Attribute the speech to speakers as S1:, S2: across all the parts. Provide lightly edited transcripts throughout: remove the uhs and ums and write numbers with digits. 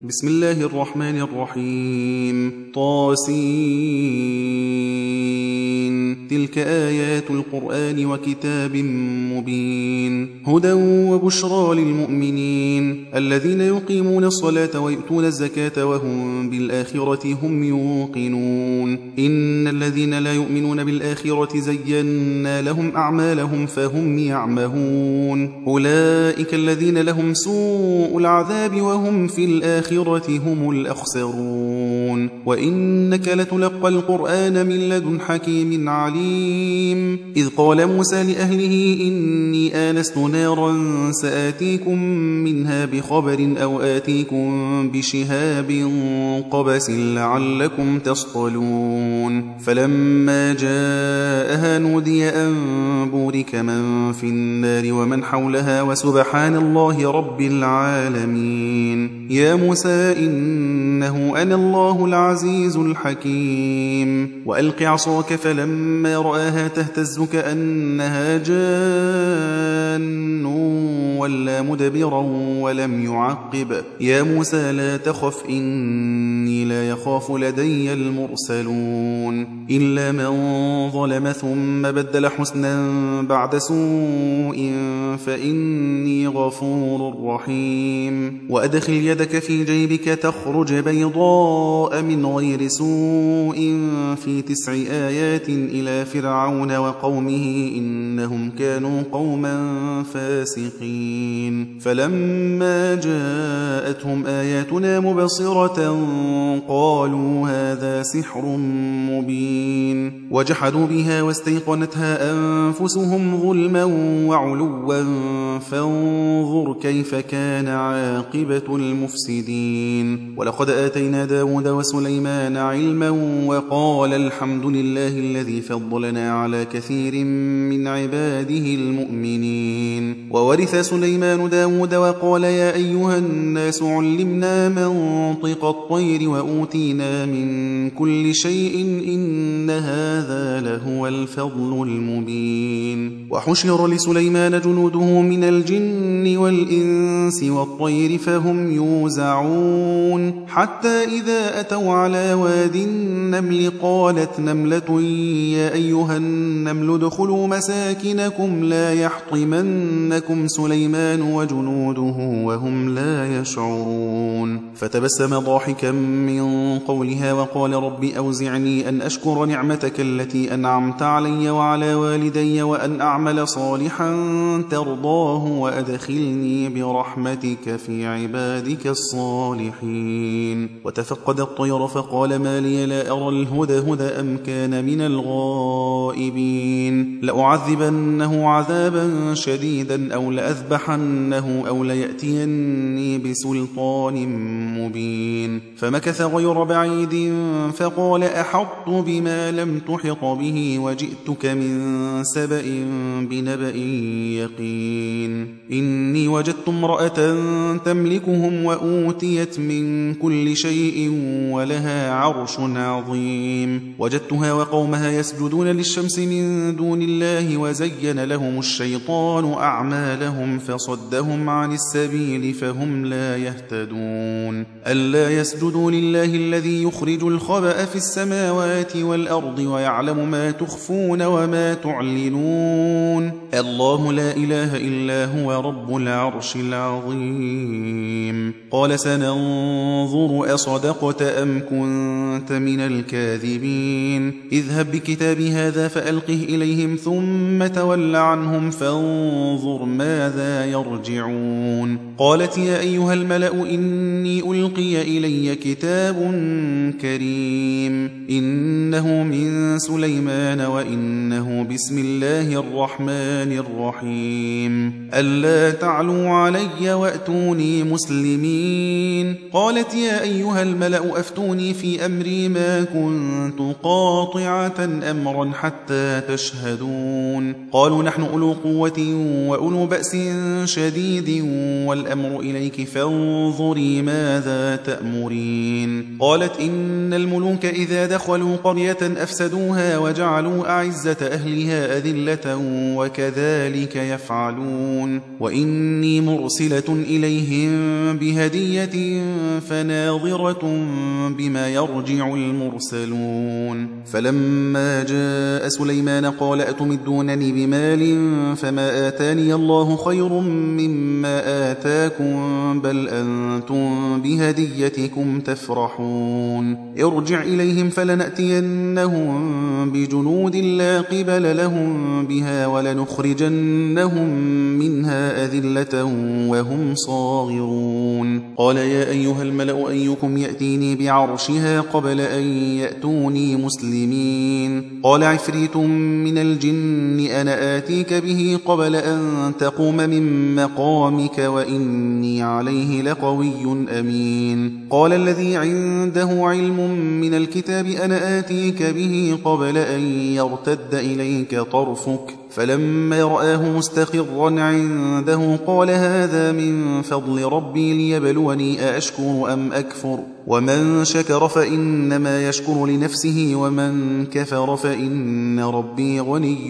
S1: بسم الله الرحمن الرحيم طاسين تلك آيات القرآن وكتاب مبين هدى وبشرى للمؤمنين الذين يقيمون الصلاة ويؤتون الزكاة وهم بالآخرة هم يوقنون إن الذين لا يؤمنون بالآخرة زينا لهم أعمالهم فهم يعمهون أولئك الذين لهم سوء العذاب وهم في الآخرة هم الأخسرون وإنك لتلقى القرآن من لدن حكيم عليم إذ قال موسى لأهله إني آنست نارا سآتيكم منها بخبر أو آتيكم بشهاب قبس لعلكم تصطلون فلما جاءها نودي أن بورك من في النار ومن حولها وسبحان الله رب العالمين يا موسى إنه أنا الله العزيز الحكيم وألق عصاك فلما رآها تهتز كأنها جان ولا مدبرا ولم يعقب يا موسى لا تخف إني لا يخاف لدي المرسلون إلا من ظلم ثم بدل حسنا بعد سوء فإني غفور رحيم وأدخل يدك في جيبك تخرج بيضاء من غير سوء في 9 آيات إلى فرعون وقومه إنهم كانوا قوما فاسقين فلما جاءتهم آياتنا مبصرة قالوا هذا سحر مبين وجحدوا بها واستيقنتها أنفسهم ظلما وعلوا فانظر كيف كان عاقبة المفسدين ولقد آتينا داود وسليمان علما وقال الحمد لله الذي فضلنا على كثير من عباده المؤمنين وورث سليمان داود وقال يا أيها الناس علمنا منطق الطير وأوتينا من كل شيء إن هذا لهو الفضل المبين وحشر لسليمان جنوده من الجن والإنس والطير فهم يوزعون حتى إذا أتوا على واد النمل قالت نملة يا أيها النمل ادخلوا مساكنكم لا يحطمنكم سليمان وجنوده وهم لا يشعرون فتبسم ضاحكا من قولها وقال رب أوزعني أن أشكر نعمتك التي أنعمت علي وعلى والدي وأن أعمل صالحا ترضاه وأدخلني برحمتك في عبادك الصالحين وتفقد الطير فقال ما لي لا أرى الهدهد أم كان من الغائبين لأعذبنه عذابا شديدا أو لأذبحنه أو ليأتيني بسلطان مبين فمكث غير بعيد فقال أحط بما لم تحط به وجئتك من سبأ بنبأ يقين إني وجدت امرأة تملكهم وأوتيت من كل شيء ولها عرش عظيم وجدتها وقومها يسجدون للشمس من دون الله وزين لهم الشيطان أعمالهم فصدهم عن السبيل فهم لا يهتدون ألا يسجدوا لله الذي يخرج الخبأ في السماوات والأرض ويعلم ما تخفون وما تعلنون الله لا إله إلا هو رب العرش العظيم قال سننظر أصدقت أم كنت من الكاذبين اذهب بكتابي هذا فألقه إليهم ثم تول عنهم فانظر ماذا يرجعون قالت يا أيها الملأ إني ألقي إلي كتاب كريم إنه من سليمان وإنه بسم الله الرحمن الرحيم ألا تعلوا علي وأتوني مسلمين قالت يا أيها الملأ أفتوني في أمري ما كنت قاطعة أمرا حتى تشهدون قالوا نحن أولو قوة وأولو بأس شديد والأمر إليك فانظري ماذا تأمرين قالت إن الملوك إذا دخلوا قرية قرية أفسدوها وجعلوا أعزة أهلها أذلة وكذلك يفعلون وإني مرسلة إليهم بهدية فناظرة بما يرجع المرسلون فلما جاء سليمان قال أتمدونني بمال فما آتاني الله خير مما آتاكم بل أنتم بهديتكم تفرحون ارجع إليهم فلنأتينهم بجنود لا قبل لهم بها ولنخرجنهم منها أذلة وهم صاغرون قال يا أيها الملأ أيكم يأتيني بعرشها قبل أن يأتوني مسلمين قال عفريت من الجن أنا آتيك به قبل أن تقوم من مقامك وإني عليه لقوي أمين قال الذي عنده علم من الكتاب أنا آتيك به قبل أن يرتد إليك طرفك فلما رآه مستقرا عنده قال هذا من فضل ربي ليبلوني أأشكر أم أكفر ومن شكر فإنما يشكر لنفسه ومن كفر فإن ربي غني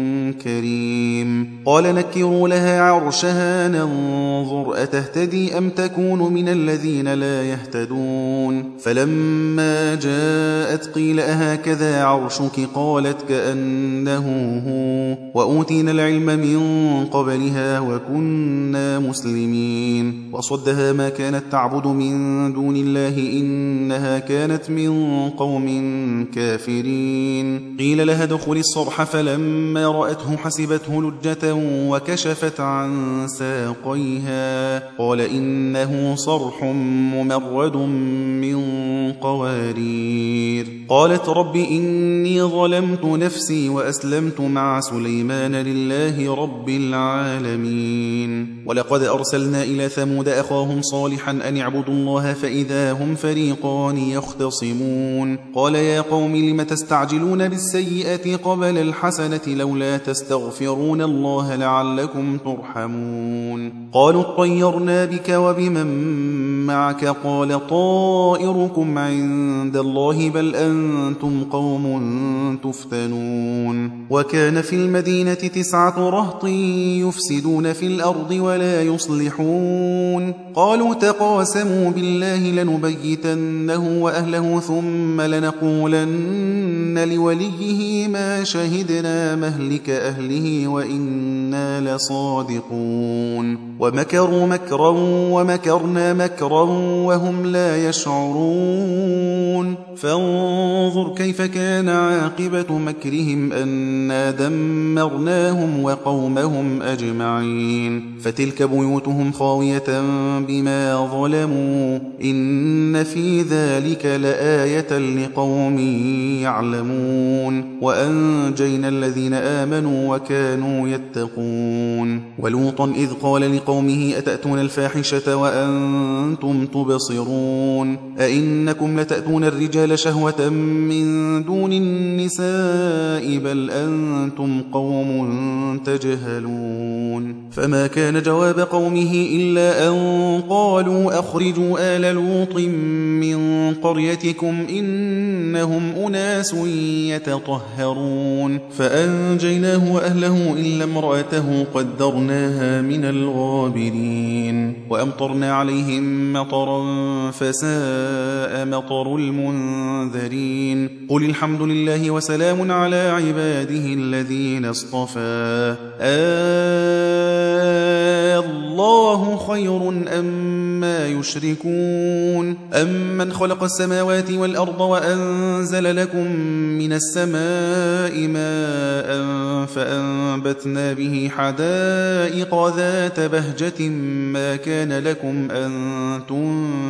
S1: كريم قال نكروا لها عرشها ننظر أتهتدي أم تكون من الذين لا يهتدون فلما جاءت قيل أهكذا عرشك قالت كأنه هو وأوتينا العلم من قبلها وكنا مسلمين وصدها ما كانت تعبد من دون الله إنها كانت من قوم كافرين قيل لها ادخل الصرح فلما رأته حسبته لجة وكشفت عن ساقيها قال إنه صرح ممرد من قوارير قالت رب إني ظلمت نفسي وأسلمت مع سليمان لله رب العالمين ولقد أرسلنا إلى ثمود أخاهم صالحا أن اعبدوا الله فإذا هم فريقان يختصمون قال يا قوم لم تستعجلون بالسيئة قبل الحسنة لولا تستغفرون الله لعلكم ترحمون قالوا اطيرنا بك وبمن معك قال طائركم عند الله بل أنتم قوم تفتنون وكان في المدينة 9 رهط يفسدون في الأرض ولا يصلحون قالوا تقاسموا بالله لنبيتنه وأهله ثم لنقولن لوليه ما شهدنا مهلك أهله وإنا لصادقون ومكروا مكرا ومكرنا مكرا وهم لا يشعرون فانظر كيف كان عاقبة مكرهم أنا دمرناهم وقومهم أجمعين فتلك بيوتهم خاوية بما ظلموا إن في ذلك لآية لقوم يعلمون وأنجينا الذين آمنوا وكانوا يتقون ولوطا إذ قال لقومه أتأتون الفاحشة وأنتم تبصرون أئنكم لتأتون الرجال شهوة من دون النساء بل أنتم قوم تجهلون فما كان جواب قومه إلا أن قالوا أخرجوا آل لوط من قريتكم إنهم أناس يتطهرون فأنجيناه وأهله إلا امرأته قدرناها من الغابرين وأمطرنا عليهم مطرا فساء مطر المنذرين قل الحمد لله وسلام على عباده الذين اصطفى الله خير أما يشركون أمن خلق السماوات والأرض وأنزل لكم من السماء ماء فأنبتنا به حدائق ذات بهجة ما كان لكم أن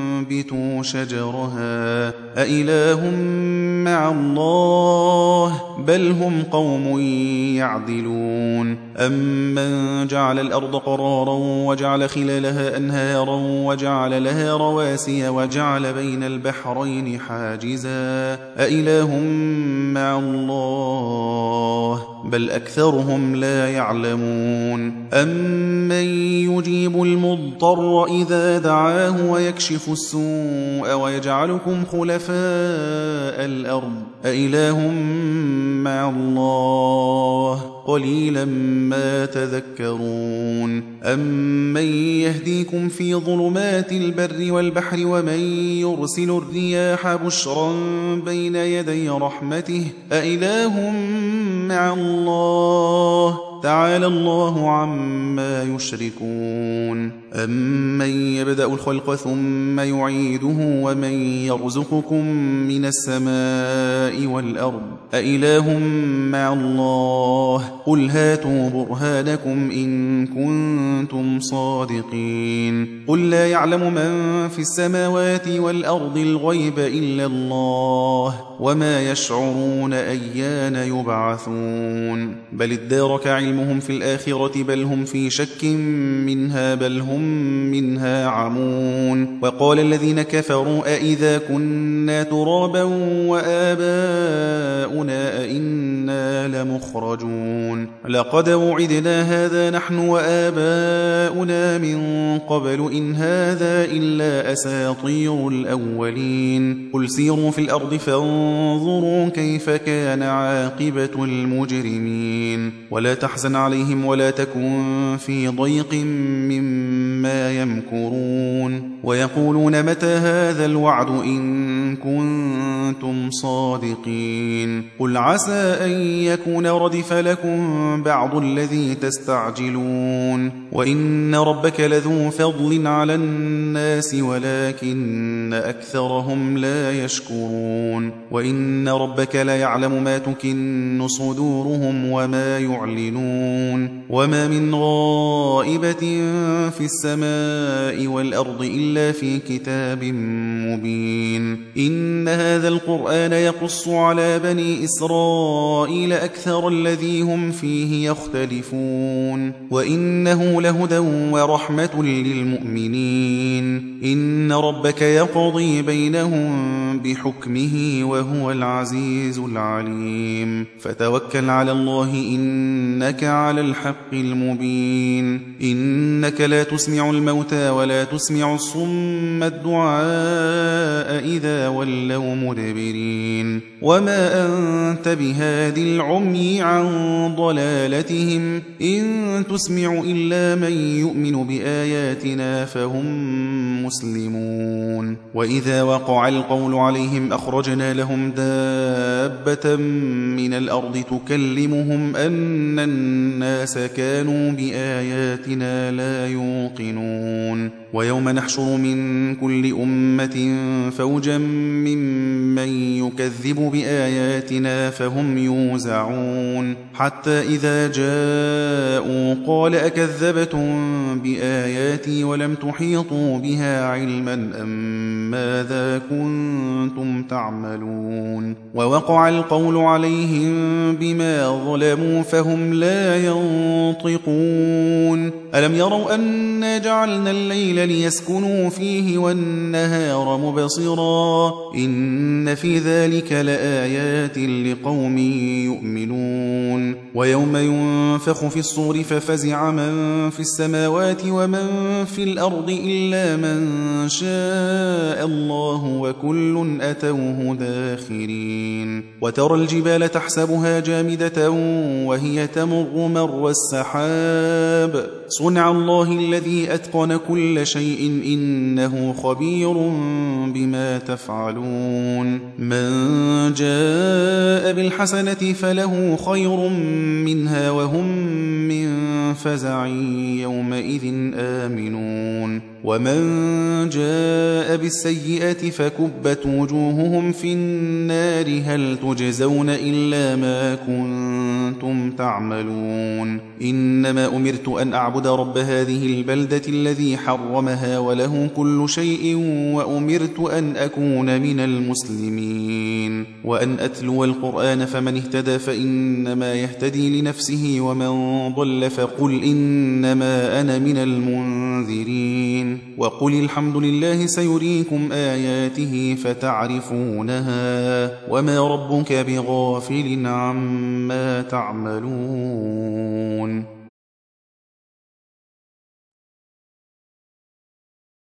S1: تنبتوا شجرها أإله مع الله بل هم قوم يعدلون أمن جعل الأرض قرارا وجعل خلالها أنهارا وجعل لها رواسي وجعل بين البحرين حاجزا أإله مع الله بل أكثرهم لا يعلمون أمن يجيب المضطر إذا دعاه ويكشف السوء ويجعلكم خلفاء الأرض أإله مع الله قليلا ما تذكرون أمن يهديكم في ظلمات البر والبحر ومن يرسل الرياح بشرا بين يدي رحمته أإله مع الله تعالى الله عما يشركون أمن يبدأ الخلق ثم يعيده ومن يرزقكم من السماء والأرض أإله مع الله قل هاتوا برهانكم إن كنتم صادقين قل لا يعلم من في السماوات والأرض الغيب إلا الله وما يشعرون أيان يبعثون بل ادارك علمهم في الآخرة بل هم في شك منها بل هم منها عمون وقال الذين كفروا أئذا كنا ترابا وآباؤنا أئنا لمخرجون لقد وعدنا هذا نحن وآباؤنا من قبل إن هذا إلا أساطير الأولين قل سيروا في الأرض فانظروا كيف كان عاقبة المجرمين ولا تحزن عليهم ولا تكن في ضيق مما يمكرون ويقولون متى هذا الوعد إن كنتم صادقين قل عسى أن يكون ردف لكم بعض الذي تستعجلون وإن ربك لذو فضل على الناس ولكن أكثرهم لا يشكرون وإن ربك ليعلم ما تكن صدورهم وما يعلنون وما من غائبة في السماء والأرض إلا في كتاب مبين إن هذا القرآن يقص على بني إسرائيل أكثر الذي هم فيه يختلفون وإنه لهدى ورحمة للمؤمنين إن ربك يقضي بينهم بحكمه وهو العزيز العليم فتوكل على الله إنك على الحق المبين إنك لا تسمع الموتى ولا تسمع الصم الدعاء إذا ولوا مدبرين وما أنت بهاد العمي عن ضلالتهم إن تسمع إلا من يؤمن بآياتنا فهم مسلمون وإذا وقع القول عليهم أخرجنا لهم دابة من الأرض تكلمهم أن الناس كانوا بآياتنا لا يوقنون ويوم نحشر من كل أمة فوجا ممن يكذب بآياتنا فهم يوزعون حتى إذا جاءوا قال أكذبتم بآياتي ولم تحيطوا بها علما أم ماذا كنتم تعملون ووقع القول عليهم بما ظلموا فهم لا ينطقون ألم يروا أنا جعلنا الليل ليسكنوا فيه والنهار مبصرا إن في ذلك لآيات لقوم يؤمنون ويوم ينفخ في الصور ففزع من في السماوات ومن في الأرض إلا من شاء الله وكل أتوه داخرين وترى الجبال تحسبها جامدة وهي تمر مر السحاب صنع الله الذي أتقن كل شيء إنه خبير بما تفعلون من جاء بالحسنة فله خير منها وهم من فزع يومئذ آمنون ومن جاء بالسيئة فكبت وجوههم في النار هل تجزون إلا ما كنتم تعملون إنما أمرت أن أعبد رب هذه البلدة الذي حرمها وله كل شيء وأمرت أن أكون من المسلمين وأن أتلو القرآن فمن اهتدى فإنما يهتدي لنفسه ومن ضل فقل إنما أنا من المنذرين وقل الحمد لله سيريكم آياته فتعرفونها وما ربك بغافل عما تعملون